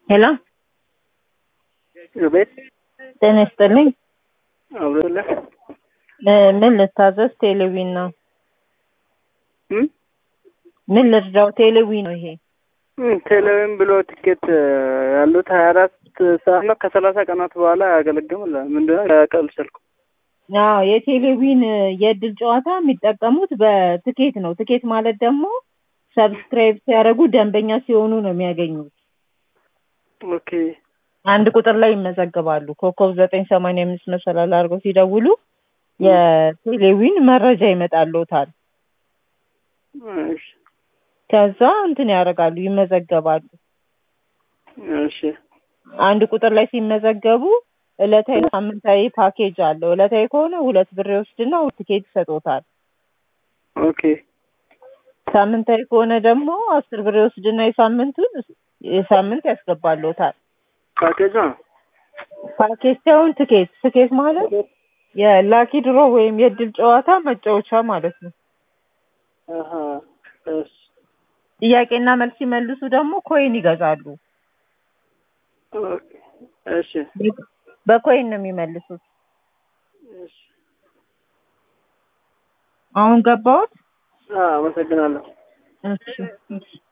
ሄሎ ቤት ጤና ይስጥልኝ። አብረለ ምን ልታዘዝ? ቴሌቪዥን ነው። እ ምን ልርዳው? ቴሌቪዥን ነው ይሄ። ቴሌቪዥን ብሎ ቲኬት ያሉት 24 ሰዓት ነው ከ30 ቀናት በኋላ ያገለግላል። ምንድነው ያቀልሰልኩ? አዎ የቴሌቪዥን የእድል ጨዋታ የሚጠቀሙት በትኬት ነው። ትኬት ማለት ደግሞ ሰብስክራይብ ሲያደርጉ ደንበኛ ሲሆኑ ነው የሚያገኙት። ኦኬ አንድ ቁጥር ላይ ይመዘገባሉ። ኮከብ 985 መሰላል አድርገው ሲደውሉ የቴሌቪዥን መረጃ ይመጣልዎታል። እሺ ከዛ እንትን ያደርጋሉ፣ ይመዘገባሉ። እሺ አንድ ቁጥር ላይ ሲመዘገቡ ዕለታዊ ሳምንታዊ ፓኬጅ አለው። ዕለታዊ ከሆነ 2 ብር ይወስድና ትኬት ይሰጥዎታል። ኦኬ ሳምንታዊ ከሆነ ደግሞ 10 ብር ይወስድና የሳምንት ያስገባልዎታል። ፓኬጅ ነው። ፓኬጅ ሳይሆን ትኬት። ትኬት ማለት የላኪ ድሮ ወይም የእድል ጨዋታ መጫወቻ ማለት ነው። አሃ እሺ ጥያቄና መልስ ሲመልሱ ደግሞ ኮይን ይገዛሉ። ኦኬ እሺ በኮይን ነው የሚመልሱት። እሺ አሁን ገባሁት። አመሰግናለሁ። እሺ